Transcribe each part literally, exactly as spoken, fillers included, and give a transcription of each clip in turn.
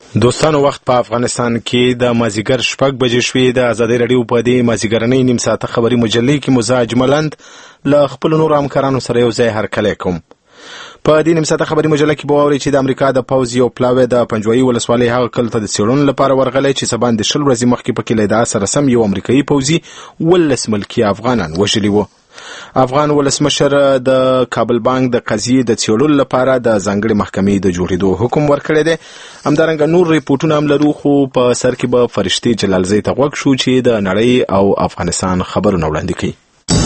دوستانو وخت په افغانستان کې د مازیګر شپږ بجې شوې. د ازادي راډیو په دې مازیګرنۍ نیم ساعته خبري مجلې کې مزاج ملند له خپل نور همکارانو سره یو ځای هرکلی کوم. په دې نیم ساعته خبري مجله کې به واورئ چې د امریکا د پوځ یو پلاوی د پنجوایي ولسوالۍ هغه کلي ته د څېړنو لپاره ورغلی چې څه باندې شل ورځې مخکې پکې له ادعا سره سم یو امریکایي پوځي ولس ملکي افغانان وژلي وو. افغان ولسمشر د کابل بانک د قضیې د څېړلو لپاره د ځانګړې محکمې د جوړېدو حکم ورکړی دی. همدارنګه نور ریپورټونه هم لرو، خو په سر کې به فرشتې جلالزۍ ته غوږ شو چې د نړۍ او افغانستان خبرونه وړاندې کوي.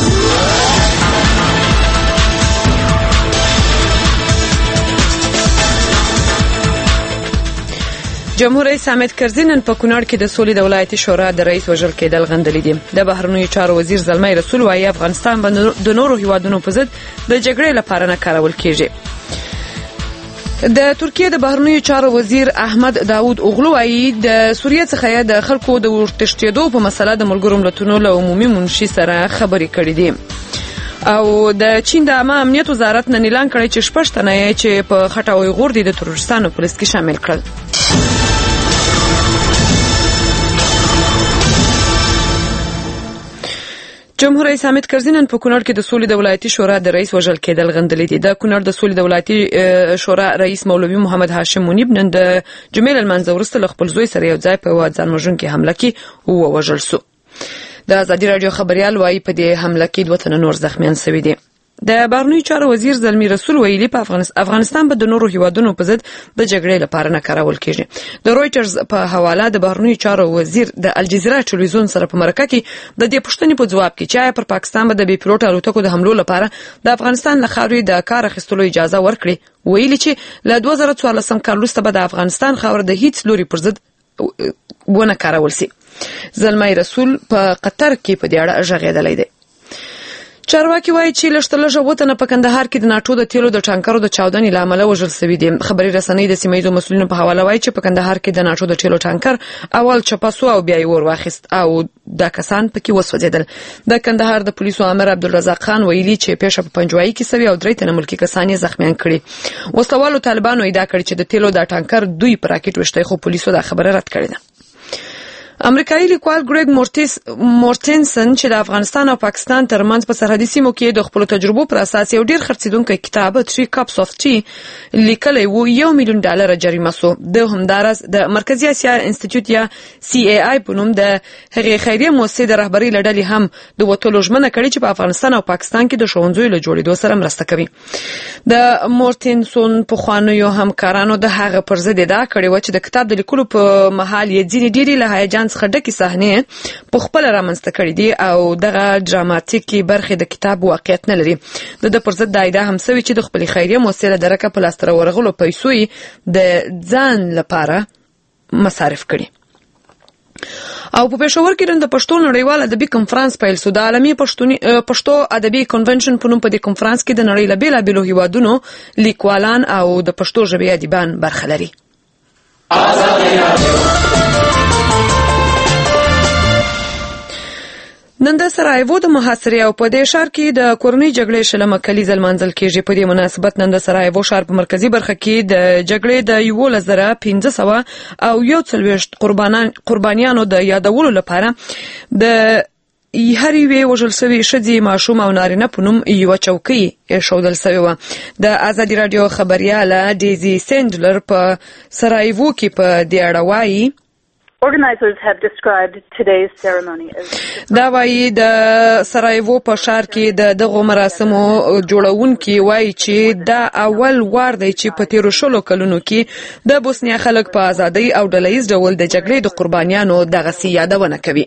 جمهور رئیس حامد کرزي نن په کونړ کې د سولې د ولایتي شورا د رئیس وژل کېدل غندلي دي. د بهرنیو چارو وزیر زلمي رسول وايي افغانستان باندې د نورو هیوادونو په ضد د جګړې لپاره نه کارول کیږي. د ترکیه د بهرنیو چارو وزیر احمد داوود اوغلو وايي د سوریه څخه د خلکو د ورتښتېدو په مسله د ملګرو ملتونو له عمومي منشي سره خبرې کړې دي. او د چین د عامه امنیت وزارت نن اعلان کړی چې شپږ تنه چې په خټه ویغور دي د تروریستانو په لیست کې شامل کړل. جمهور رئیس حامد کرزي نن په کونړ کې د سولې د ولایتي شورا د رئیس وژل کېدل غندلي دي. د کونړ د سولې د ولایتي شورا رئیس مولوي محمد هاشم منیب نن د جمعې لمانځه وروسته له خپل زوی سره یو ځای په ځان وژونکې حمله کې ووژل سو. د ازادي راډیو خبريال وايي په دې حمله کې دوه تنه نور زخمیان شوي دي. د بهرنیو چارو وزیر زلمي رسول ویلي په افغانستان به د نورو هیوادونو په ضد د جګړې لپاره نه کارول کیږي. د رويټرز په حواله د بهرنیو چارو وزیر د الجزیره ټلویزیون سره په مرکه کې د دې پوښتنې په جواب کې چې پر پاکستان به د بي پلوټ الوتکو د حملو لپاره د افغانستان له خاورې د کار اخیستلو اجازه ورکړي، ویلي چې له دوه زره څوارلسم کال وروسته به د افغانستان خاور د هیڅ لوري پر ضد ونه کارول شي. زلمي رسول په قطر کې په دې اړه ژغېدلی دی. چارواکي وایي چې لږ لږ وطن په کندهار کې د ناټو د تیلو د ټانکرو د چاودنې له امله وژل شوي دي. خبري رسنۍ د سیمه ییزو مسؤلینو په حواله وایي چې په کندهار کې د ناټو د تیلو ټانکر اول چپاسو او بیا یې ور واخیست او دا کسان پکې وسوځېدل. د کندهار د پولیسو امر عبدالرزاق خان ویلي چې پیښه په پنجوایي کې سوي او درې تنه ملکي کسان یې زخمیان کړي. وسلوالو طالبانو ادعا کړې چې د تیلو د ټانکر دوی پر راکټ وشته، خو پولیسو دا خبره رد کړې ده. امریکایي لیکوال ګریګ مورټنسن چې د افغانستان او پاکستان ترمنځ په سرحدي سیمو کې د خپل تجربو پر اساس یو ډیر خرڅیدونکی کتاب تری کپس اف ټي لیکلی وو، یو میلیون ډالر جریمه سو. د همدارس د مرکزی اسیا انسټیټیوټ یا سی ای آی په نوم د هغې خیریه مؤسسې د رهبرۍ له ډلې هم د وټولو ژمنه کړې چې په افغانستان او پاکستان کې د ښوونځیو له جوړېدو سره مرسته کوي. د مورټنسن پخوانیو همکارانو د هغه پر ضد ادعا کړې وه چې د کتاب د لیکلو په مهال یې ځینې ډېرې له هیجان څخه ډکې صحنې په خپله رامنځته کړي دي او دغه ډراماتیکې برخې د کتاب واقعیت نه لري. د ده پر ضد دا ادعا هم سوي چې د خپلې خیریه مؤسسې له درکه په لاسته راورغلو پیسو یې د ځان لپاره مصارف کړي. او په پېښور کې نن د پښتو نړیوال ادبي کنفرانس پیل سو. د عالمي پښتو ادبي کنونشن په نوم په دې کنفرانس کې د نړۍ له بېلابېلو هیوادونو لیکوالان او د پښتو ژبې ادیبان برخه لري. نن د سرایوو د محاصرې او په دې ښار کې د کورنۍ جګړې شلمه کلیزه لمانځل کېږي. په دې مناسبت نن د سرایوو ښار په مرکزي برخه کې د جګړې د یولس زره پنځه سوه او یو څلوېښت قربانیانو د یادولو لپاره د هر یوې وژل سوي ښځې، ماشوم او نارینه په نوم یوه چوکۍ ایښودل سوې وه. د ازادي راډیو خبریاله ډیزي سینډلر په سرایوو کې په دې اړه وایي Organizers have described today's ceremony as دا وایي د سرایوو په ښار کې د دغو مراسمو جوړونکي وایي چې دا اول وار دی چې په تیرو شلو کلونو کې د بوسنیا خلک په ازادۍ او ډله ییز ډول د جګړې د قربانیانو دغسې یادونه کوي.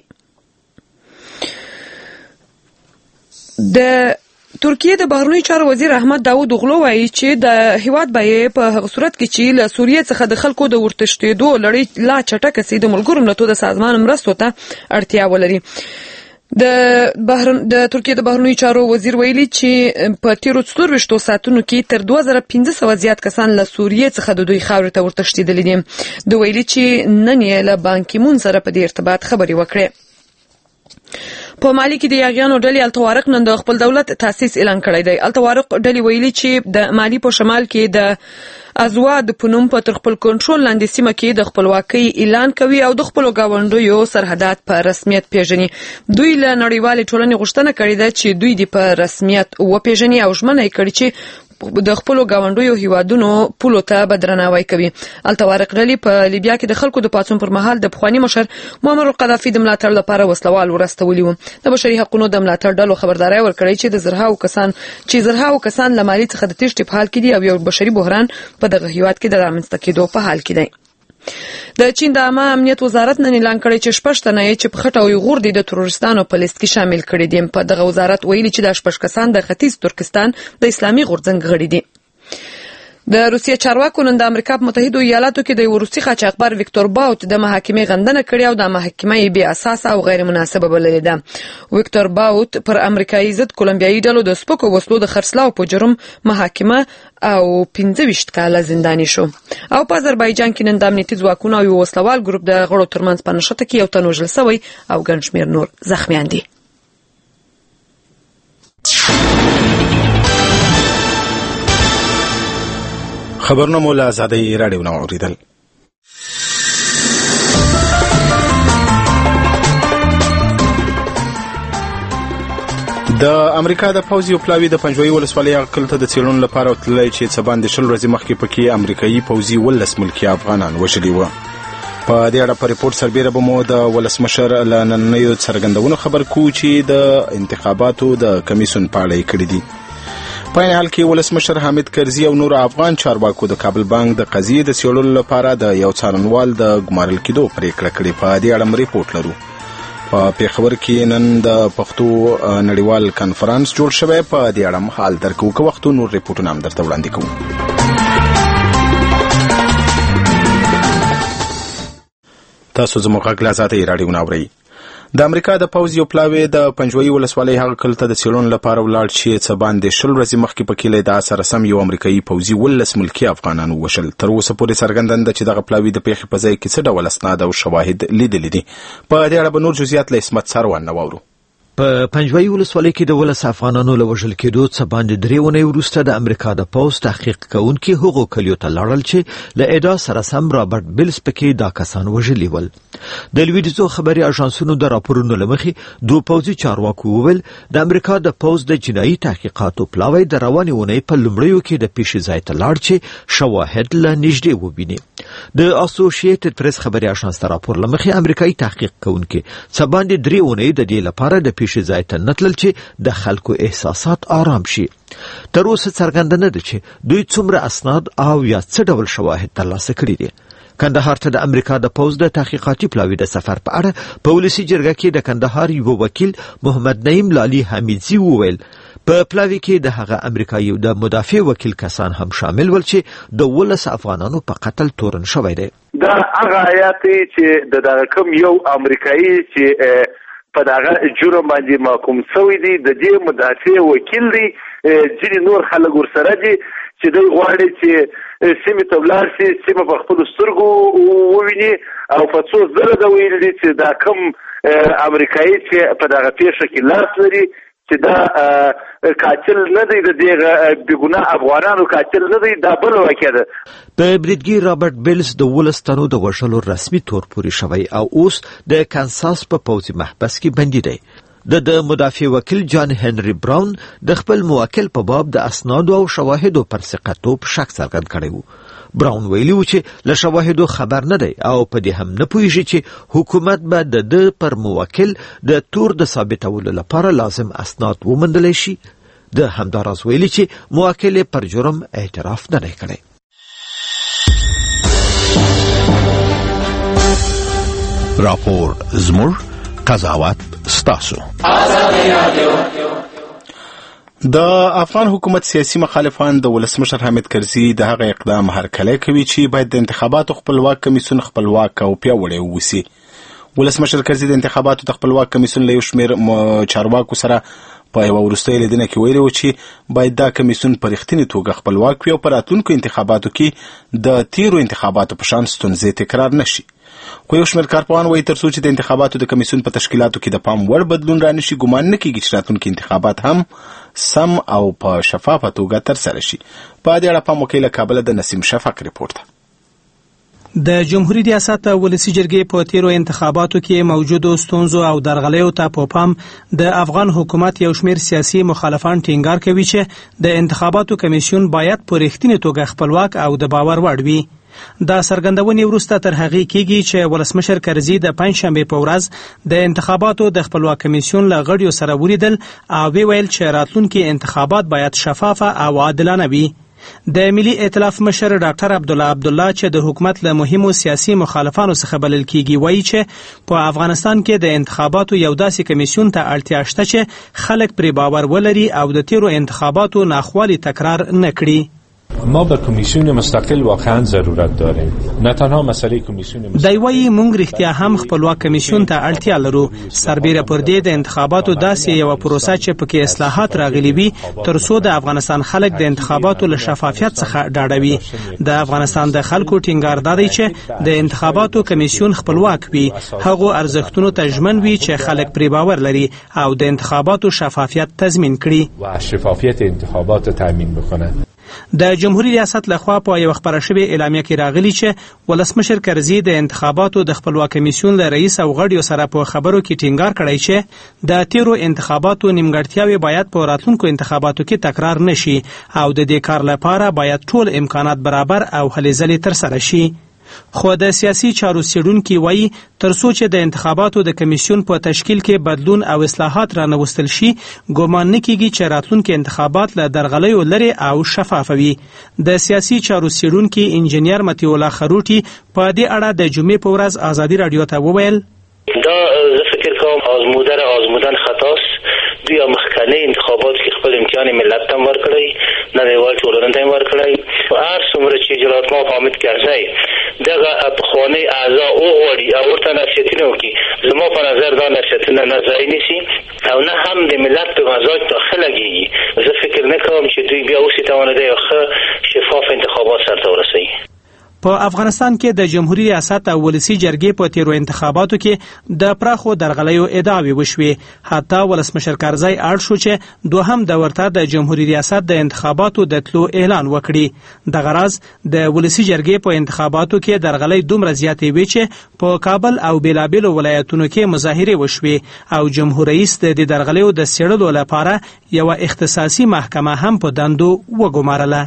د ترکیه د بهرنیو چارو وزیر احمد داوود اوغلو وایي چې د هیواد به په هغه صورت کې چې له سوریې څخه د خلکو د ورتښتېدو لړۍ لا چټکه سي د ملګرو ملتونو د سازمان مرستو ته اړتیا ولري. د بهرن د ترکیه د بهرنیو چارو وزیر ویلي چې په تیرو څلورویشتو ساعتونو کې تر دوه زره پنځه سوه زیات کسان له سوریې څخه د دوی خاورې ته ورتښتېدلي دي. د ویلي چې نن یې له بان کی مون سره په دې ارتباط خبرې وکړې. په مالي کې د یاغیانو ډلې الطوارق نن د خپل دولت تاسیس اعلان کړی دی. الطوارق ډلې ویلي چې د مالي په شمال کې د ازواد په نوم په تر خپل کنټرول لاندې سیمه کې د خپلواکۍ اعلان کوي او د خپل گاونډیو سرحدات په رسمیت پیژني. دوی له نړیوالې ټولنې غوښتنه کړې ده چې دوی د په رسمیت وپیژني او ژمنه یې کړې چې د خپل گاونډیو هیوادونو پولو ته بدرناوی کوي. الطوارق ډلې په لیبیا کې د خلکو د پاڅون پر مهال د پخوانی مشر معمر القذافي د ملاتړ لپاره وسلوال ورستولي وو. د بشري حقوقو د ملاتړ ډلو خبرداري ورکړې چې د زرهاو کسان چې زرهاو کسان له مالي څخه د تېښتې په حال کې دي او یو بشري بحران په دغه هیواد کې د رامنځته کېدو په حال کې دی. د چین د عامه امنیت وزارت نن اعلان کړی چې شپږ تنه یې چې په خټه او غور دي د تروریستانو په لیست کې شامل کړي دي. په دغه وزارت ویلي چې د شپږ کسان د ختیځ ترکستان د اسلامي غورځنګ غړي دي. د روسیې چارواکو نن د امریکا په متحده ایالاتو کې د روسي قاچاقبر ویکتور باوت د محاکمې غندنه کړې او د محاکمې بې اساس او غیر مناسبه بللې ده. ویکتور باوت پر امریکایي ضد کولمبیایي ډلو د سپکو وسلو د خرڅلاو په جرم محاکمه او پنځه ویشت کاله زنداني شو. او په آذربایجان کې نن د امنیتي ځواکونو او یو وسلوال ګروپ د غړو ترمنځ په نښته کې یو تن وژل شوی او ګڼ شمېر نور زخمیان دي. خبرونه مو له آزادۍ راډیو نه اوریدل. د امریکا د پوځ یو پلاوی د پنجوایي ولسوالۍ عقل ته د څېړنو لپاره وتللی چې څه باندې شل ورځې مخکې پکې امریکایي پوځي ولس ملکي افغانان وژلي وو. په دې اړه په ریپورت سربیره به مو د ولسمشر له نننیو څرګندونو خبر کوو چې د انتخاباتو د کمیسیون په اړه یې کړي دي. په این حال کې ولسمشر حامد کرزي او نور افغان چارواکو د کابل بانک د قضیې د څېړلو لپاره د یو څارنوال د ګمارل کېدو پریکړه کړې. په دې اړه ریپورت لرو. په پیښور کې نن د پښتو نړیوال کانفرنس جوړ شوی. په دې اړه حال درکو که وخت نور ریپورتونه هم درته وړاندې کوو. تاسو زموږ غږ له آزادۍ راډیو نه اورئ. د امریکا د پوځ یو پلاوی د پنجوایي ولسوالۍ هغه کلته د څېړنو لپاره ولاړ چې څه باندې شل ورځې مخکې پکې له ادعا سره سم یو امریکایي پوځي ولس ملکي افغانان ووژل. تر اوسه پورې څرګنده ده چې دغه پلاوی د پیښې په ځای کې څه ډول اسناد او شواهد لیدلي دي. په دې اړه به نور جزئیات له عصمت سروان نه واورو. په پنجوایي ولسوالۍ کې د ولس افغانانو له وژل کېدو څه باندې درې اونۍ وروسته د امریکا د پوځ تحقیق کوونکي هغو کلیو ته لاړل چې له ادعا سره سم رابرټ بیلز پکې دا کسان وژلي ول. د لویدیځو خبري اژانسونو د راپورونو له مخې دوه پوځي چارواکو وویل د امریکا د پوځ د جنایي تحقیقاتو پلاوی د روانې اونۍ په لومړیو کې د پیښې ځای ته لاړ چې شواهد له نږدې وویني. د اسوسییټډ پریس خبري اژانس ته راپور له مخې امریکایي تحقیق کوونکي څه باندې درې اونۍ د دې لپاره د پیښې ځای ته نتلل چې د خلکو احساسات آرام شي. تر اوسه څرګنده نه ده چې دوی څومره اسناد او یا څه ډول شواهد ترلاسه کړي دي. کندهار ته د امریکا د پوځ د تحقیقاتي پلاوی د سفر په اړه په ولسی جرګه کې د کندهار یو وکیل محمد نعیم لالي حمیدزي وویل په پلاوی کې د هغه امریکایي د مدافع وکیل کسان هم شامل ول چې د ولس افغانانو په قتل تورن شوی دی. دا هغه آیات چې د دغه کوم یو امریکایي چې په دغه جرم باندې محکوم شوی دی د دې مدافع وکیل دی ځینې نور خلک ورسره دي چې دوی غواړي چې سیمې ته ولاړ شي سیمه په خپلو سترګو وویني او په څو ځله ده ویلي دي چې دا کوم امریکایي چې په دغه پیښه کې لاس لري چې دا قاتل نه دی د دې بېګناه افغانانو قاتل نه دی دا بله واقع ده. د بریدګي رابرټ بیلز د ولس تنو د وژلو رسمي تور پورې شوی او اوس د کانساس په پوځي محبس کې بندي دی. د د مدافع وکیل جان هنري براون د خپل موکل په باب د اسناد او شواهدو پر ثقتوب شک څرګند کړی و. براون ویلي و چې له شواهدو خبر نه دی او په دې هم نه پوهیږي چې حکومت به د د پر موکل د تور د ثابتولو لپاره لازم اسناد وموندلی شي. د همداراز ویلي چې موکل پر جرم اعتراف نه دی کړی. راپور زموږ قضاوت ستاسو. د افغان حکومت سیاسي مخالفان د ولسمشر حامد کرزي د هغه اقدام هرکلی کوي چې باید د انتخاباتو خپلواک کمیسیون خپلواک او پیاوړی ووسي. ولسمشر کرزي د انتخاباتو د خپلواک کمیسیون له یو شمېر چارواکو سره په یوه وروستۍ لیدنه کې ویلي و چې باید دا کمیسیون په رښتینې توګه خپلواک وي او په راتلونکو انتخاباتو کې د تیرو انتخاباتو په شان ستونزې تکرار نشي. خو یو شمېر کارپوهان وایي تر څو چې د انتخاباتو د کمیسیون په تشکیلاتو کې د پام وړ بدلون رانشي ګمان نه کېږي چې راتلونکي انتخابات هم سم او په شفافه توګه ترسره شي. په دې اړه پام وکړئ له کابله د نسیم شفق ریپورت. د جمهوریت ریاست ولسی جرګې په تیرو انتخاباتو کې موجودو ستونزو او درغلیو ته په پام د افغان حکومت یو شمېر سیاسي مخالفان ټینګار کوي چې د انتخاباتو کمیسیون باید په رښتینې توګه خپلواک او د باور وړ وي. دا څرګندونې وروسته تر هغې کېږي چې ولسمشر کرزي د پنجشنبې په ورځ د انتخاباتو د خپلواک کمیسیون له غړیو سره ولیدل او ویل چې راتلونکي انتخابات باید شفافه او عادلانه وي. د ملي ائتلاف مشر ډاکټر عبدالله عبدالله چې د حکومت له مهمو سیاسي مخالفانو څخه بلل کیږي وایي چې په افغانستان کې د انتخاباتو یو داسې کمیسیون ته اړتیا شته چې خلک پرې باور ولري او د تیرو انتخاباتو ناخوالي تکرار نه کړي. ما به کمیسیون مستقل واقعا ضرورت داریم. نه تنها مسئله کمیسیون مستقل. دی وایي موږ رښتیا هم خپلواک کمیسیون ته اړتیا لرو. سربیره پر دې د انتخاباتو داسې یو پروسه چې پکې اصلاحات راغلي وي تر څو د افغانستان خلک د انتخاباتو له شفافیت څخه ډاډه وي. د افغانستان د خلکو ټینګار دی چې د انتخاباتو کمیسیون خپلواک وي، هغو ارزښتونو ته ژمن وي چې خلک پرې باور لري او د انتخاباتو شفافیت تضمین کړي و شفافیت انتخابات تضمین بکنه. د جمهوریت ریاست لخوا په یو خبره شوې اعلامیه کې راغلی چې ولسمشر کرزي د انتخاباتو د خپلواک کمیسیون له رئیس او غړیو سره په خبرو کې ټینګار کړی چې د تیرو انتخاباتو نیمګړتیاوې باید په راتلونکو انتخاباتو کې تکرار نشي او د دې کار لپاره باید ټول امکانات برابر او هلې ځلې ترسره شي. خو د سیاسي چارو څېړونکي وایي تر څو چې د انتخاباتو د کمیسیون په تشکیل کې بدلون او اصلاحات رانوستل شي ګومان نه کېږي چې راتلونکي انتخابات له درغلیو لرې او شفاف وي. د سیاسي چارو څېړونکي انجینیر مطیع الله خروټي په دې اړه د جمعې په ورځ ازادي راډیو ته وویل دا زه فکر کوم آزمودن آزمودن خطاست. دوی مخکنی انتخابات کې خپل امتحان ملت ته ورکړی، نړیوال ټولنې ته ورکړی. هر څومره چې جلات ما حامد کرزی دغه پخوانی اعضا وغواړي او ورته نصیحتونه وکړي، زما په نظر دا نصیحتونه نه ځای نیسي او نه هم د ملت په مزاج داخله کېږي. زه فکر نه کوم چې دوی بیا اوس توانیدي یو ښه شفاف انتخابات سرته ورسوي. په افغانستان کې د جمهوریت ریاست او ولسی جرګې په تیرو انتخاباتو کې د پراخو درغلیو ادعاوې وشوې. حتی ولسمشر کرزی اړ شو چې دوهم دور ته د جمهوریت ریاست د انتخاباتو د تلو اعلان وکړي. دغه راز د ولسی جرګې په انتخاباتو کې درغلۍ دومره زیاتې وې چې په کابل او بیلابیلو ولایتونو کې مظاهرې وشوې او جمهور رئیس د دې درغلیو د څېړلو لپاره یوه اختصاصي محکمه هم په دندو وګمارله.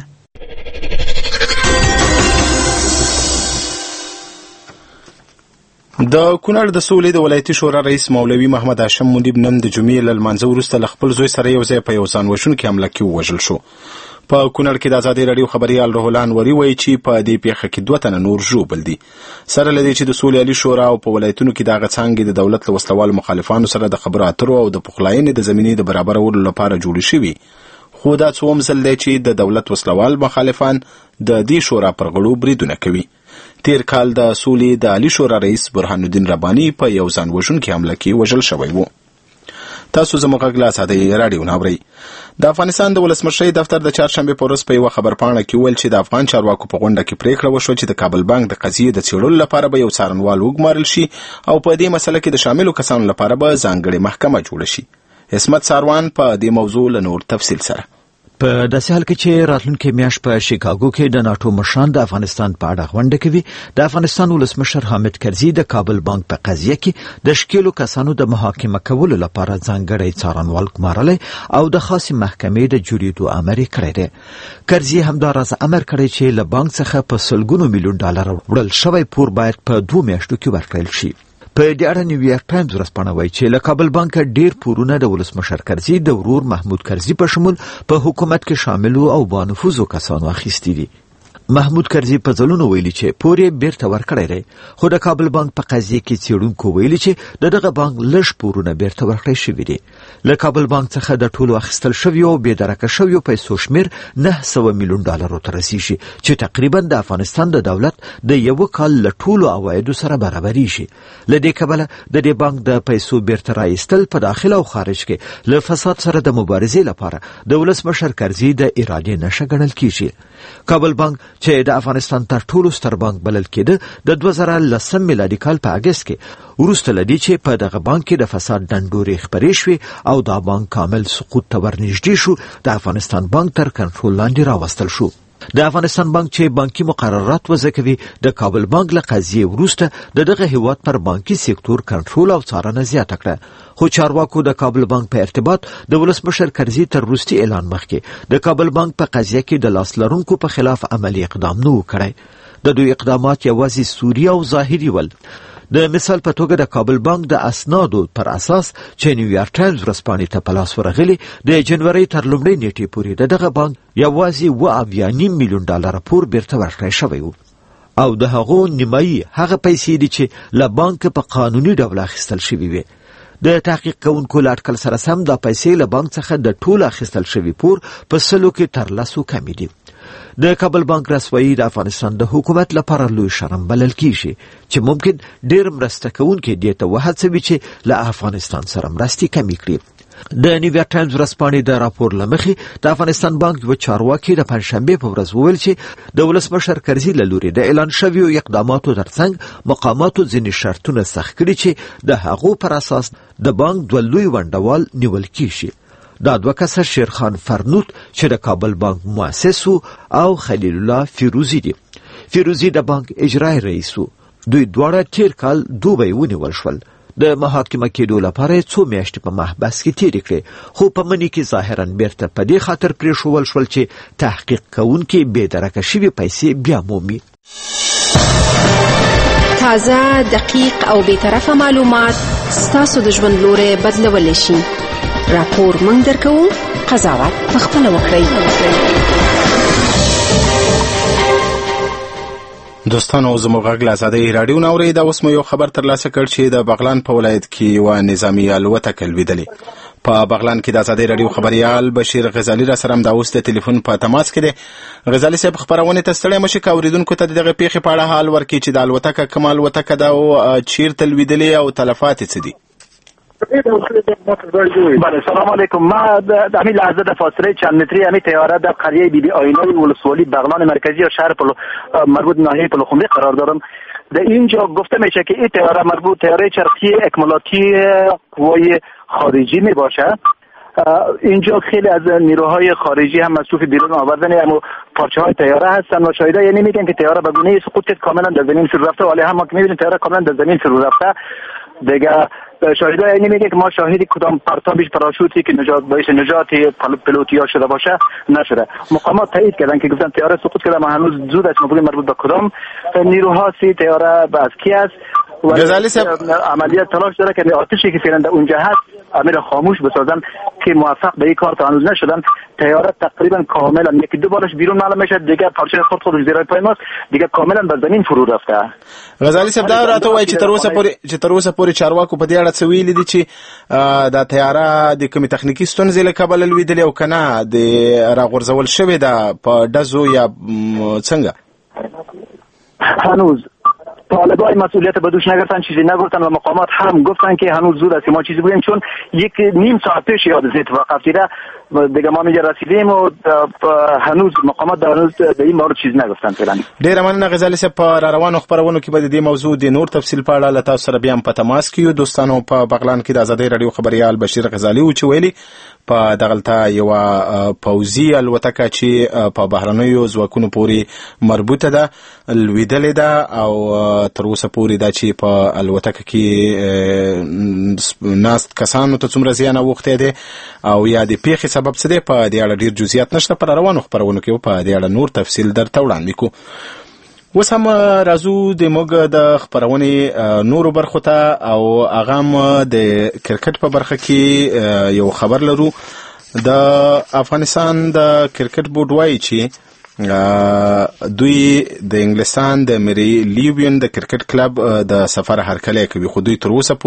د کونړ د سولې د ولایتي شورا رئیس مولوي محمد هاشم منیب نن د جمعې له لمانځه وروسته له خپل زوی سره یو ځای په یو ځانوژونکې حمله کې ووژل شو. په کونړ کې د ازادي راډیو خبريال روح الله انوري وایي چې په دې پیښه کې دوه تنه نور ژوبل دي. سره له دې چې د سولې عالي شورا او په ولایتونو کې دغه څانګې د دولت له وسلوال مخالفانو سره د خبرو اترو او د پخلاینې د زمینې د برابرولو لپاره جوړې شوي، خو دا څوم ځل دی چې د دولت وسلوال مخالفان د دې شورا پر غړو بریدونه کوي. تیر کال د سولې د عالی شورا رئیس برهان الدین رباني په یو ځانوژونکې حمله کې وژل شوی و. تاسو زموږ غږ له ازادۍ راډیو نه اورئ. د افغانستان د ولسمشرۍ دفتر د چهارشنبې په ورځ په یوه خبرپاڼه کې وویل چې د افغان چارواکو په غونډه کې پریکړه وشوه چې د کابل بانک د قضیې د څېړلو لپاره به یو څارنوال وګمارل شي او په دې مسله کې د شاملو کسانو لپاره به ځانګړې محکمه جوړه شي. عصمت ساروان په دې موضوع له نور تفصیل سره. په داسې حال کې چې راتلونکي میاشت په شیکاګو کې د ناتو مشران د افغانستان په اړه غونډه کوي، د افغانستان ولسمشر حامد کرزي د کابل بانک په قضیه کې د شکیلو کسانو د محاکمه کولو لپاره ځانګړی څارنوال ګمارلی او د خاصې محکمې د جوړېدو امر یې کړی دی. کرزي همداراز امر کړی چې له بانک څخه په سلګونو میلیون ډالر وړل شوی پور باید په دوه میاشتو کې ورکړل شي. په دې اړه نیویارک ټایمز ورځپاڼه وایي چې له کابل بانک ډیر پورونه د ولسمشر کرزي د ورور محمود کرزي په شمول په حکومت کې شامل او با نفوذ کسانو اخیستي دي. محمود کرزي په ځلونو ویلي چې پورې بیرته ورکړی دی، خو د کابل بانک په قضیه کې څېړونکو ویلي چې د دغه بانک لږ پورونه بیرته ورکړی شوي دي. له کابل بانک څخه د ټولو اخیستل شویو او بې درکه شویو پیسو شمېر نه سوه میلیون ډالرو ته رسیږي چې تقریبا د افغانستان د دولت د یو کال له ټولو عوایدو سره برابریږي. له دې کبله د دې بانک د پیسو بیرته راایستل په داخل او خارج کې له فساد سره د مبارزې لپاره د ولسمشر کرزي د ارادې نښه ګڼل کیږي. کابل بانک چې د افغانستان تر ټولو ستر بانک بلل کېده د دوه زره لسم میلادي کال په اګست کې وروسته له دې چې په دغه بانک کې د فساد ډنډورې خپرې شوې او دا بانک کامل سقوط ته ورنږدې شو، د افغانستان بانک تر کنټرول لاندې راوستل شو. د افغانستان بانک چې بانکي مقررات وضع کوي د کابل بانک له قضیې وروسته د دغه هیواد پر بانکي سکتور کنټرول او څارنه زیاته کړه. خو چارواکو د کابل بانک په ارتباط د ولسمشر کرزي تر وروستي اعلان مخکې د کابل بانک په قضیه کې د لاس لرونکو په خلاف عملی اقدام نه و کړی. د دوی اقدامات یوازې سوري او ظاهري ول. د مثال په توګه د کابل بانک د اسنادو پر اساس چې نیویارک ټایمز ورځپاڼې ته په لاس ورغلي د جنوري تر لومړۍ نیټې پورې د دغه بانک یوازې اوه اویا نیم میلیون ډالر پور بیرته ورکړی شوی و او د هغو نیمایي هغه پیسې دي چې له بانک په قانوني ډول اخیستل شوي وي. د تحقیق کوونکو له اټکل سره سم دا پیسې له بانک څخه د ټول اخیستل شوي پور په سلو کې تر لسو کمې دي. د کابل بانک رسوایی د افغانستان د حکومت لپاره لوی شرم بلل کیږي چې ممکن ډېر مرسته کوونکي دې ته وهڅوي چې له افغانستان سره مرستې کمې کړي. د نیویارک ټایمز ورځپاڼې د راپور له مخې د افغانستان بانک یوه چارواکي د پنجشنبې په ورځ وویل چې د ولسمشر کرزي له لوري د اعلان شویو اقداماتو ترڅنګ مقاماتو ځینې شرطونه سخت کړي چې د هغو پر اساس د بانک دوه لوی ونډوال نیول کیږي. دا دوه کسه شیرخان فرنوت چې د کابل بانک مؤسس او خلیل الله فیروزی دی. فیروزی د بانک اجرایی رئیس و. دوی دواړه تیر کال دوبۍ ونیول شول. د محاکمه کېدو لپاره څو میاشتې په محبس کې تیرې کړې، خو په مني کې ظاهرا بیرته په دې خاطر پرېښول شول چې تحقیق کوونکي بې درکه شوي پیسې بیا مومي. تازه، دقیق او بیطرفه معلومات ستاسو د ژوند لوری بدلولی شي. راپور موږ درکوو، قضاوت پخپله وکړئ. دوستانو زموږ غږ له ازادۍ راډیو نه اورئ. دا اوس مو یو خبر ترلاسه کړ چې د بغلان په ولایت کې یوه نظامي الوتکه لوېدلې. په بغلان کې د ازادۍ راډیو خبریال بشیر غزالي را سره همدا اوس د ټلیفون په تماس کې دی. غزالي صاحب، خپرونې ته ستړی مه شي، که اورېدونکو ته د دغې پیښې په اړه حال ورکړي چې د الوتکه کومه الوتکه ده او چیرته لوېدلې او تلفات یې څه دي؟ بله، سلام علیکم. ما در همین لحظه در فاصله چند متری همین طیاره در قریه بی بی آینه ولسوالی بغلان مرکزی یا شهر پلو مربوط ناحیه پلوخونده قرار دارم. در اینجا گفته میشه که این طیاره مربوط طیاره چرخی اکمالاتی قوای خارجی می باشه. اینجا خیلی از نیروهای خارجی هم مصروف بیرون آوردن اما پارچه های طیاره هستن و شاهدا یعنی میگن که طیاره به گونه سقوط کاملا در زمین فرو رفته، ولی هم ما که میبینیم طیاره کاملا در زمین فرو رفته. دیگه شاهدا یعنی میگه که ما شاهدی کدام پرتابش پاراشوتی که نجات باعث نجات پیلوتیا شده باشه نشده. مقامات تایید کردن که گفتن طیاره سقوط کرده، ما هنوز زود است مبرم مربوط به کدام نیروها سی طیاره از کی است. غزالی صاحب، عملیات تلاش داره که آتشی که فعلا در اونجا هست امیر خاموش بسازن که موفق به این کار تا هنوز نشدن. طیاره تقریبا کاملا یکی دو بارش بیرون معلوم میشه، دیگه پارچه خرد خودش زیر پای ماست، دیگه کاملا به زمین فرو رفته. غزالی صاحب، دا راته وایي چې تر اوسه پورې چې تر اوسه پورې چارواکو په دې اړه څه ویلي دي چې دا طیاره د کومې تخنیکي ستونزې له کبله لوېدلې او که نه د راغورځول شوې ده په ډزو یا څنګه؟ هنوز طالبای مسئولیت به دوش نگرفتن، چیزی نگفتن و مقامات هم گفتن که هنوز زود است ما چیزی بگیم، چون یک نیم ساعت پیش یاد از اتفاق افتاده دیگه ما میگه رسیدیم و هنوز مقامات در هنوز به این مورد چیز نگفتن فعلا. ډیره مننه غزالی صاحب. په را روانو خبرونو کې به د دې موضوع د نور تفصیل په اړه له تاسو سره بیا هم په تماس کې یو. دوستانو، په بغلان کې د ازادۍ راډیو خبریال بشیر غزالی و چې ویلي په دغلته یوه پوځي الوتکه چې په بهرنیو ځواکونو پورې مربوطه ده لوېدلې ده او تر اوسه پورې دا چې په الوتکه کې ناست کسانو ته څومره زیان اوښتی دی او یا د پیښې سبب څه دی، په دې اړه ډېر جزئیات نشته. په روانو خپرونو کې په دې اړه نور تفصیل درته وړاندې کوو. اوس هم راځو د موږ د خپرونې نورو برخو ته او هغه هم د کرکټ په برخه کې یو خبر لرو. د افغانستان د کرکټ بورډ وایي چې دوی د انګلستان د مری لیوین د کرکټ کلب د سفر هرکلی کوي، خو دوی تر اوسه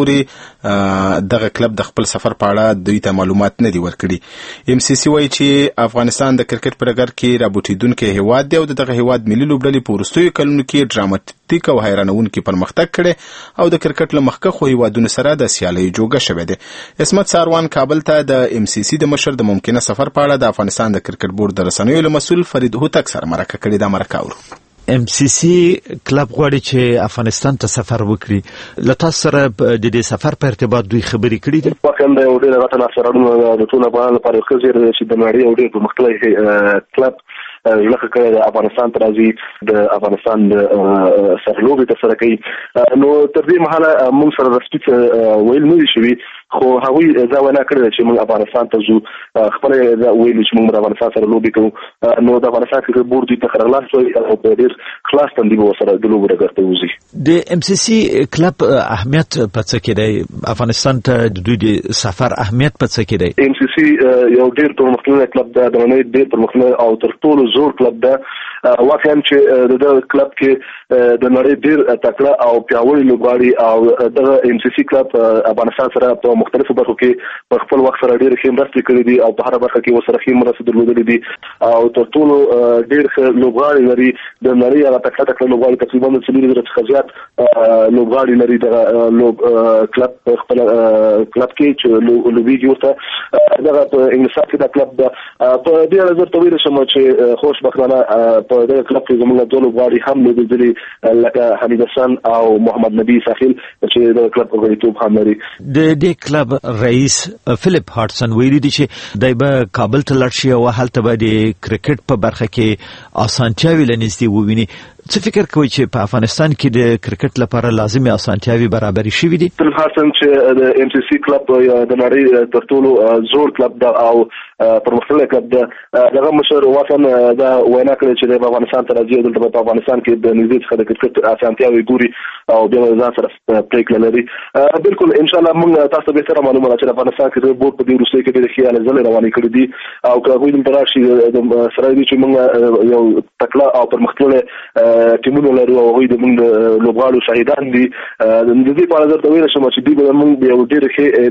پورې دغه کلب د خپل سفر په اړه دوی ته معلومات نه دي ورکړي. ام سی سی وایي چې افغانستان د کرکټ په ډګر کې رابوټیدونکی هیواد دی او دغه هیواد ملي لوبډلې په وروستیو کلونو کې ډراماتیک او حیرانونکي پرمختګ کړی او د کرکټ له مخکښو هیوادونو سره د سیالۍ جوګه شوې ده. عصمت ساروان کابل ته د ام سی سی د مشر د ممکنه سفر په اړه د افغانستان د کرکټ بورډ د رسنیو له مسؤل فرید هوتک سره مرکه کړې ده. مرکه اورو. ام سی سی کلب غواړي چې افغانستان ته سفر وکړي. له تاسو سره د دې سفر په ارتباط دوی خبرې کړې دي؟ واقعا د یو ډېر غټ ناصرانو د ټول افغان لپاره یو ښه زیر چې د نړۍ یو ډېر پرمختللی کلب لکه کړی د افغانستان ته راځي، د افغانستان د سرلوبې ترسره کوي. نو تر دې مهاله موږ سره رسمي څه ویل نه دي شوي، خو هغوی دا وینا کړې ده چې موږ افغانستان ته ځو. خپله دا ویلي چې موږ د افغانستان سره لوبې کوو. نو د افغانستان کرکټ بورډ دوی ته راغلاس شوی او په ډېر خلاص تندي به ورسره د لوبو ډګر ته وځي. د ام سی سی کلب اهمیت په څه کې دی؟ افغانستان ته د دوی د سفر اهمیت په څه کې دی؟ ام سی سی یو ډېر پرمختللی کلب ده، د نړۍ ډېر پرمختللی او تر ټولو زوړ کلب ده. واقعا چې د دغه کلب کې د نړۍ ډېر تکړه او پیاوړي لوبغاړي او دغه ام سی سی کلب افغانستان سره په مختلفو برخو کې په خپل وخت سره ډېرې ښې مرستې کړې دي او په هره برخه کې ورسره ښې مرستې درلودلې دي او تر ټولو ډېر ښه لوبغاړي لري. د نړۍ هغه تکړه تکړه لوبغاړي تقریبا د څلور زره څخه زیات لوبغاړي لري دغه لوب کلب په خپل کلب کې چې لوبېږي ورته. دغه په انګلستان کې دا کلب ده. په دې اړه زه ورته ویلی شم چې خوشبختانه په دغه کلب کې زموږ ټول لوبغاړي هم لوبېدلي لکه حمید حسن او محمد نبی ساحل چې د کلب غړیتوب هم لري. د دې کلب رئیس فلیپ هارټسن ویلي دي چې دای به کابل ته لاړ شي او هلته به د کرکټ په برخه کې اسانتیاوې له نږدې وویني. څه فکر کوئ چې په افغانستان کې د کرکټ لپاره لازمي اسانتیاوې برابرې شوي دي؟ فلیپ هارټسن چې د ام سی سی کلب د نړۍ تر ټولو زوړ کلب ده او پرمختللی کلب ده، دغه مشر واقعا دا وینا کړې چې د افغانستان ته راځي او دلته په افغانستان کې د نږدې څخه د کرکټ اسانتیاوې ګوري او بیا به ځان سره پرېکړه لري. بالکل انشاءالله موږ تاسو ته بهتره معلومه ده چې د افغانستان کرکټ بورډ په دې وروستیو کې ډېرې ښې هلې ځلې روانې کړي دي او که هغوی دلته راشي سره دي چې موږ یو تکړه او پرمختللی ټیمونه لرو او هغوی د موږ د لوبغاړو شاهدان دي. د دې په اړه زه درته ویلی شم چې دوی به موږ یو ډېرې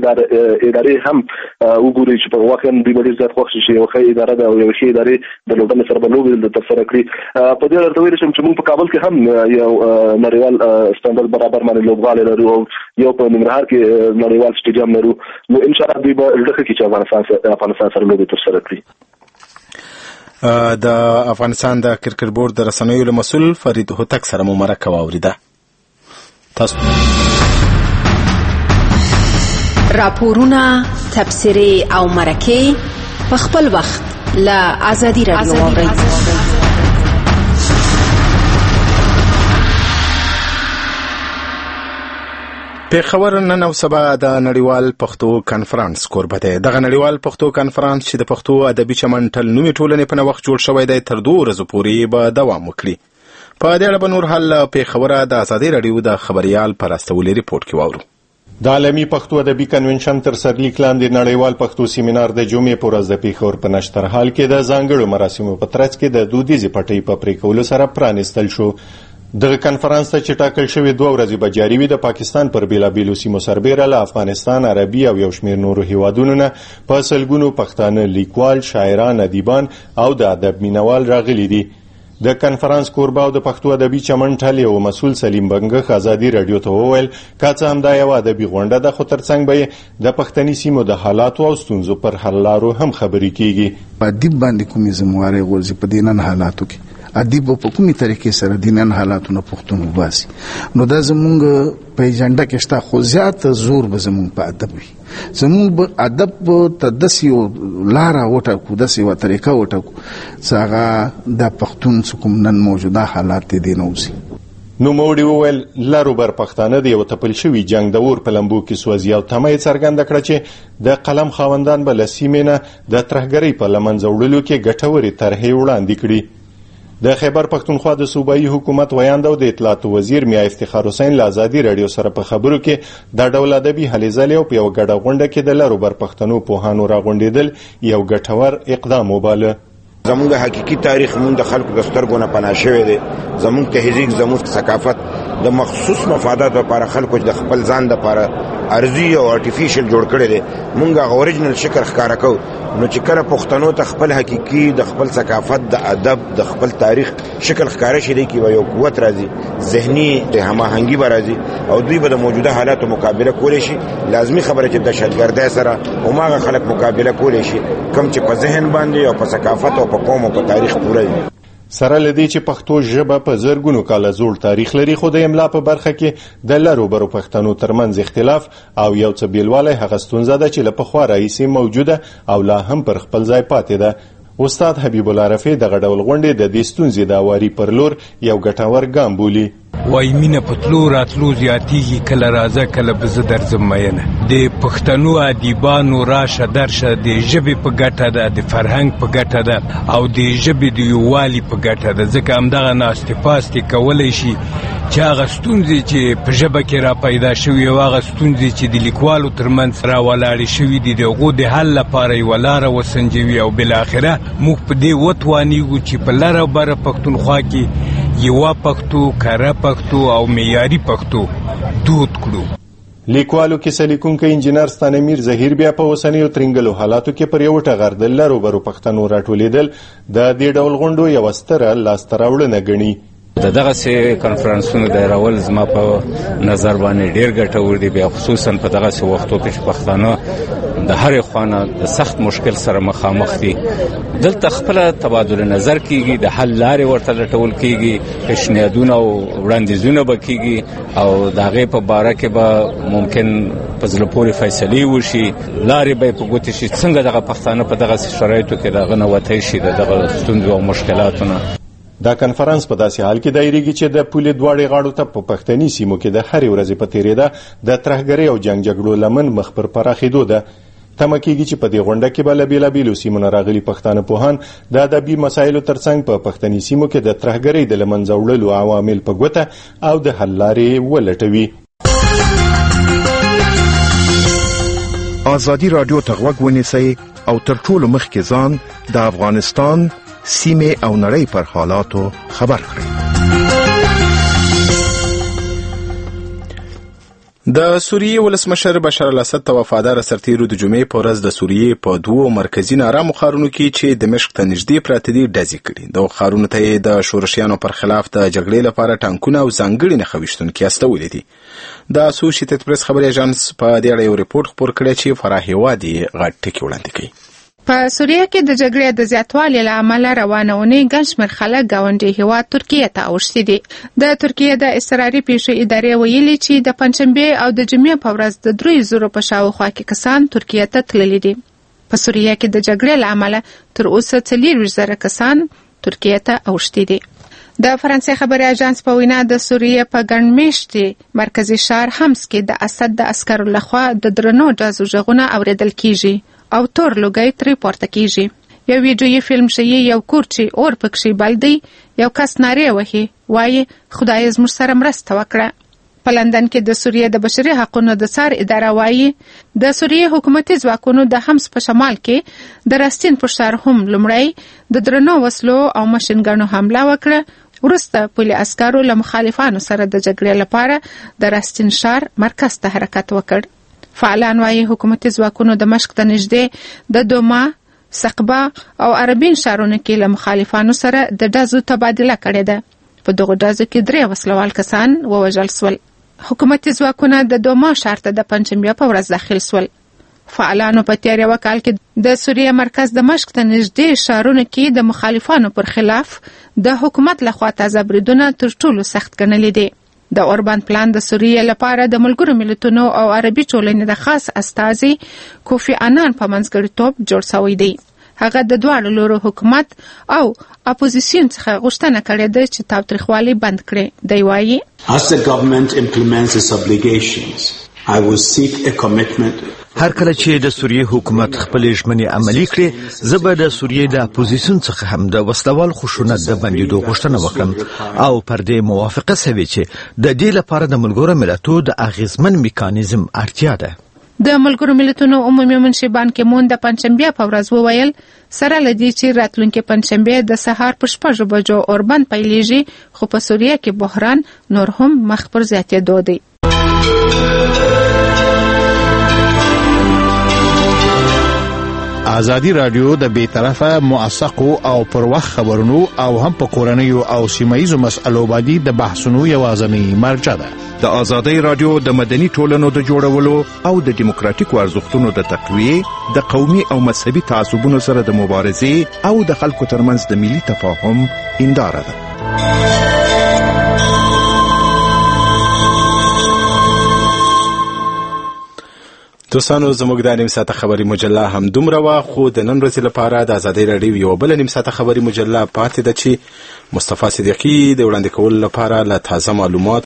ښې ادارې هم وګوري چې په واقعا دوی به ډېر زیات خوښ شي چې یو ښه اداره ده او یو ښې ادارې د لوبډلې سره به لوبې دلته ترسره کړي. په دې اړه درته ویلی شم چې موږ په کابل کې هم یو نړیوال سټنډرډ برابر باندې لوبغاړي لرو او یو په ننګرهار کې نړیوال سټیډیم لرو. نو انشاءالله دوی به ډېر ښه کړي چې افغانستان افغانستان سره لوبې ترسره کړي. د افغانستان د کرکټ بورډ د رسنیو له مسؤل فرید هوتک سره مو مرکه واوریده. تاسو راپورونه، تبصرې او مرکې په خپل وخت له ازادي راډیو واورئ. پیښور نن او سبا د نړیوال پښتو کانفرنس کوربه دی. دغه نړیوال پښتو کانفرنس چې د پښتو ادبي چمن ټلنومي ټولنې په نوښت جوړ شوی دی تر دوه ورځو پورې به دوام وکړي. په دې اړه به نور حال پیښوره د ازادي راډیو د خبريال پر استولې ریپورت کې واورو. د عالمي پښتو ادبي کنونشن تر سرلیک لاندې نړیوال پښتو سیمینار د جمعې په ورځ د پیښور په نشتر حال کې د ځانګړو مراسمو په ترڅ کې د دودیزې پټۍ په پرېکولو سره پرانیستل شو. دغه کنفرانس ته چې ټاکل شوی دوه ورځې به جاري وي د پاکستان پر بیلابیلو سیمو سربیره له افغانستان، عربي او یو شمېر نورو هیوادونو نه په سلګونو پښتانه لیکوال، شاعران، ادیبان او د ادب مینوال راغلي دي. د کنفرانس کوربه او د پښتو ادبي چمن ټل یو مسؤل سلیم بنګخ ازادي رادیو ته وویل کاڅه هم دا یو ادبي غونډه ده خو ترڅنګ به د پښتني سیمو د حالاتو او ستونزو پر حل لارو هم خبرې کیږي. په ادب باندې کومې زموارې ورځي په دینن حالاتو کې ادب په کومې طریقې سره دینن حالاتونه پښتون وباسي. نو دا زمونږ په ایجنډا کې شته خو زیات زور به زمونږ په ادب وي. زمونږ په ادب ته داسې یو لاره وټاکو، داسې یوه طریقه وټاکو چې هغه د پښتون څه کوم نن موجوده حالات دې نه وځي. نو موړي وویل لارو بر پښتانه د یو تپل شوي جنگ د اور په لمبو کې سوځي او تمه یې څرګنده کړه چې د قلم خاوندان به له سیمې نه د ترهګرۍ په له منځه وړلو کې ګټورې طرحې وړاندې کړي. د خیبر پښتونخوا د صوبایي حکومت ویاند او د اطلاعات وزیر میا افتخار حسین له ازادي رادیو سره په خبرو کې د ډول ادبي هلې ځلې او په یو ګډه غونډه کې د لارو بر پښتنو پوهانو راغونډېدل یو ګټور اقدام وباله. زمونږ حقيقي تاریخ مونږ د خلکو د سترګو نه پناه شوی دی. زمونږ تهذیب، زمونږ ثقافت د مخصوص مفادات لپاره خلکو د خپل ځان لپاره ارزي او ارتفیشل جوړ کړی دی. مونږ هغه اوریجنل شکل ښکارا کوو. نو چې کله پښتنو ته خپل حقيقي د خپل ثقافت، د ادب، د خپل تاریخ شکل ښکارا شي دی کې یو قوت راځي، ذهني د هماهنګي به راځي او دوی به د موجوده حالاتو مقابله کولی شي. لازمي خبره چې د دهشتګردۍ سره هماغه خلک مقابله کولی شي کوم چې په ذهن باندې او په ثقافت او په قوم او په تاریخ پوره دي. سره لدی چې پښتو ژبه په زرګونو کاله زوړ تاریخ لري، خو د املا په برخه کې د لرو برو پښتنو ترمنځ اختلاف او یو څه بیلوالی هغه ستونزه ده چې له پخوا راهیسې موجوده او لا هم پر خپل ځای پاتې ده. استاد حبیب الله رفیع دغه ډول غونډې د دې ستونزې د اواري پر لور یو ګټور ګام بولي. وای مینه په تلو راتلو زیاتیږي، کله راځه کله به زه درځم مینه. د پښتنو ادیبانو راشه درشه د ژبې په ګټه ده، د فرهنګ په ګټه ده او د ژبې د یووالي په ګټه ده. ځکه همدغه ناستې پاستې کولی شي چې هغه ستونزې چې په ژبه کې را پیدا شوي او هغه ستونزې چې د لیکوالو ترمنځ را ولاړې شوي دي د هغو د حل لپاره یوه لاره وسنجوي او بالاخره موږ په دې وتوانیږو چې په لره بره پښتونخوا کې یوه پښتو، کره پښتو او معیاري پښتو دود کړو. لیکوالو کیسه لیکونکی انجینر ستانمیر زهیر بیا په اوسنیو ترنګلو حالاتو کې پر یو ټغر د لرو برو پښتنو راټولېدل د دې ډول غونډو یوه ستره لاسته راوړنه ګڼي. د دغسې کنفرانسونو دایرول زما په نظر باندې ډېر ګټور دي، بیا خصوصا په دغسې وختو کې چې پښتانه د هرې خوا د سخت مشکل سره مخامخ دي. دلته خپله تبادله نظر کیږي، د حل لارې ورته لټول کیږي، پیشنهادونه او وړاندیزونه به کیږي او د هغې په باره کې به ممکن په زړه پورې فیصلې وشي، لارې به یې په ګوتې شي څنګه دغه پښتانه په دغسې شرایطو کې د هغه نه وتی شي د دغه ستونزو او مشکلاتو نه. دا کنفرانس په داسې حال کې دایریږي چې د پولې دواړې غاړو ته په پښتني سیمو کې د هرې ورځې په تېرېده د ترهګرۍ او جنګ جګړو لمن مخ پر پراخېدو ده. تمه کېږي چې په دې غونډه کې به له بېلابېلو سیمو نه راغلي پښتانه پوهان د ادبي مسایلو ترڅنګ په پښتني سیمو کې د ترهګرۍ د له منځه وړلو عوامل په ګوته او د حل لارې ولټوي. ازادي راډیو ته غوږ ونیسئ او تر ټولو مخکې ځان د افغانستان سیمه او نړۍ پر حالاتو خبر کړئ. د سوریې ولسمشر بشار الاسد ته وفادار سرتیرو د جمعې په ورځ د سوریې په دوو مرکزي نارامو ښارونو کې چې دمشق ته نږدې پراته دي ډزې کړي. دغو ښارونو ته یې د شورشیانو پر خلاف د جګړې لپاره ټانکونه او ځانګړي نښه ویشتونکي استولي دي. د اسوشیټډ پریس خبري اژانس په دې اړه یو ریپورټ خپور کړی چې فرح هیواد یې غټ ټکي وړاندې کوي. په سوریه کې د جګړې د زیاتوالي له امله روانه اونۍ ګڼ شمېر خلک ګاونډي هیواد ترکیې ته اوښتي دي. د ترکیې د اضطراري پیښو ادارې ویلي چې د پنجشنبې او د جمعې په ورځ د دریو زرو په شاوخوا کې کسان ترکیې ته تللي دي. په سوریه کې د جګړې له امله تر اوسه څلوېښت زره کسان ترکیې ته اوښتي دي. د فرانسې خبري اژانس په وینا د سوریې په ګڼ میشتي مرکزي ښار حمص کې د اسد د عسکرو لخوا د درنو ډزو غږونه اوریدل کیږي او تور لوګي ترې پورته کیږي. یو ویډیویي فلم ښیي یو کور چې اور پکښې بل دی، یو کس نارې وهي، وایي خدای زموږ سره مرسته وکړه. په لندن کې د سوریې د بشري حقوقو د څار اداره وایي د سوریې حکومتي ځواکونو د حمص په شمال کې د راستین په ښار هم لومړی د درنو وسلو او ماشینګانو حمله وکړه. وروسته پولي عسکرو له مخالفانو سره د جګړې لپاره د راستین ښار مرکز ته حرکت وکړ. فعالان وایي حکومتي ځواکونو د مشق ته نږدې د دوما، سقبه او عربین ښارونو کې له مخالفانو سره د ډزو تبادله کړې ده. په دغو ډزو کې درې وسلوال کسان ووژل سول. حکومتي ځواکونه د دوما ښار ته د پنجشنبې په ورځ داخل سول. فعالانو په تیر یو کال کې د سوریې مرکز د مشق ته نږدې ښارونو کې د مخالفانو پر خلاف د حکومت لخوا تازه بریدونه تر ټولو سخت ګڼلي دي. د اوربان پلان د سوریې لپاره د ملګرو ملتونو او عربي ټولنې د خاص استازي کوفی انان په منځګړیتوب جوړ شوی دی. هغه د دواړو لورو حکومت او اپوزیسیون څخه غوښتنه کړې ده چې تاوتریخوالی بند کړي. دی وایي As the government implements its obligations, I will seek a commitment. هر کله چې د سوریې حکومت خپل ژمنې عملي کړي، زه به د سوریې د اپوزیسیون څخه هم د وسلوال خشونت د بندېدو غوښتنه وکړم او پر دې موافقه شوې چې د دې لپاره د ملګرو ملتونو د اغیزمن میکانیزم اړتیا ده. د ملګرو ملتونو عمومي منشي بان کی مون د پنځشنبه په ورځ وویل سره لدی چې راتلونکي پنځشنبه د سهار په شپږ بجو اوربند پیلېږي خو په سوریه کې بحران نور هم مخ پر زیاتېدو دی. ازادي رادیو د بیطرفه موثقو او پر وخت خبرونو او هم په کورنیو او سیمایي مسألو باندې د بحثونو یوازنی مرجع ده. د ازادي رادیو د مدني ټولنو د جوړولو او د دیموکراتیکو ارزښتونو د تقویه د قومي او مذهبي تعصبونو سره د مبارزې او د خلکو ترمنځ د ملي تفاهم هنداره ده. دوستانو زموږ د نیم ساعته خبري مجله هم دومره وه خو د نن ورځې لپاره د ازادۍ راډیو یوه بله نیم ساعته خبري مجله پاتې ده چې مصطفی صدیقي د وړاندې کولو لپاره له تازه معلومات